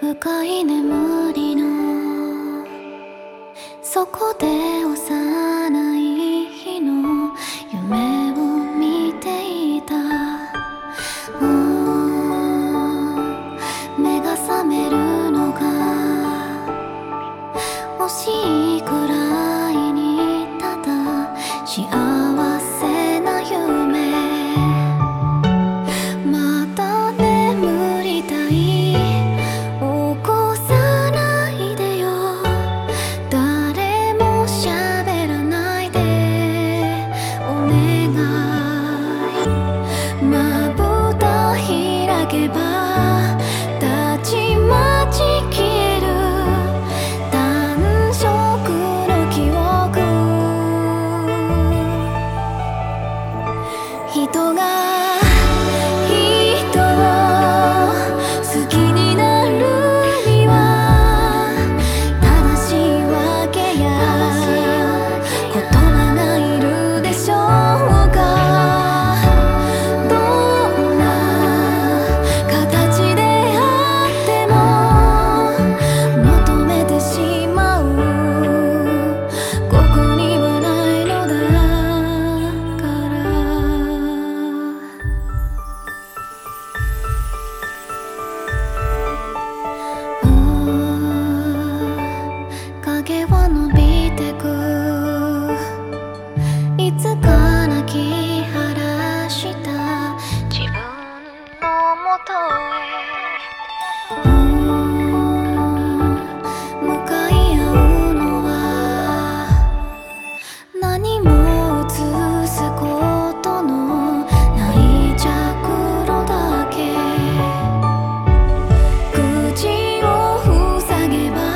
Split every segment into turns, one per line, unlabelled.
深い眠りのそこで幼い日の夢を見ていた。目が覚めるのが惜しいくらいにただ幸せな夢。また眠りたい、起こさないでよ。誰も喋らないでお願い。まぶた開けばたちまち消える単色の記憶。人が影は伸びてく、いつか泣き晴らした自分のもとへ。向かい合うのは何も映すことのない着路だけ。口を塞げば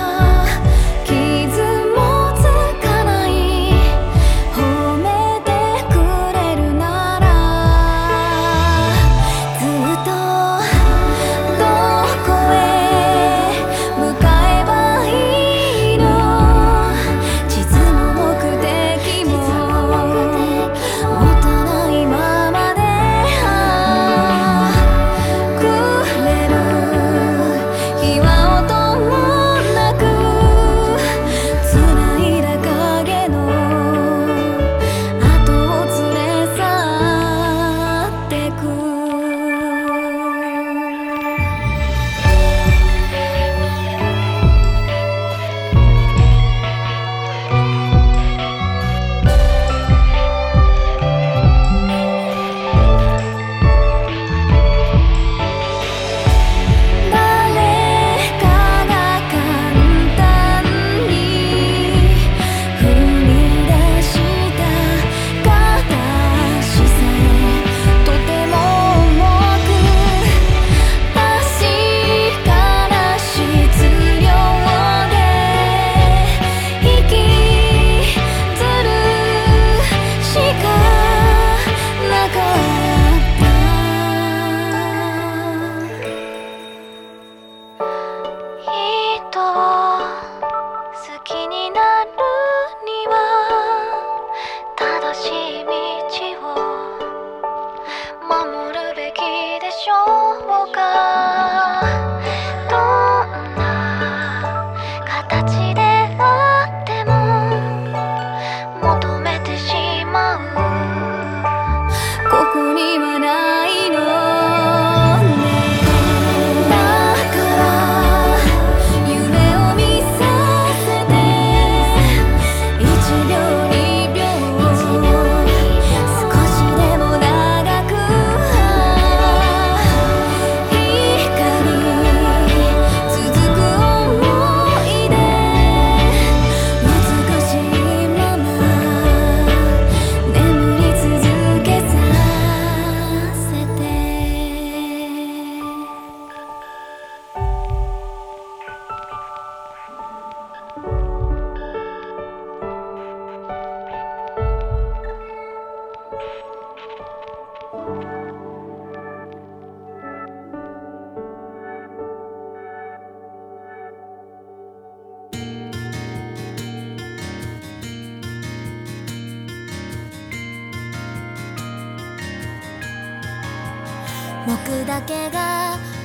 僕だけが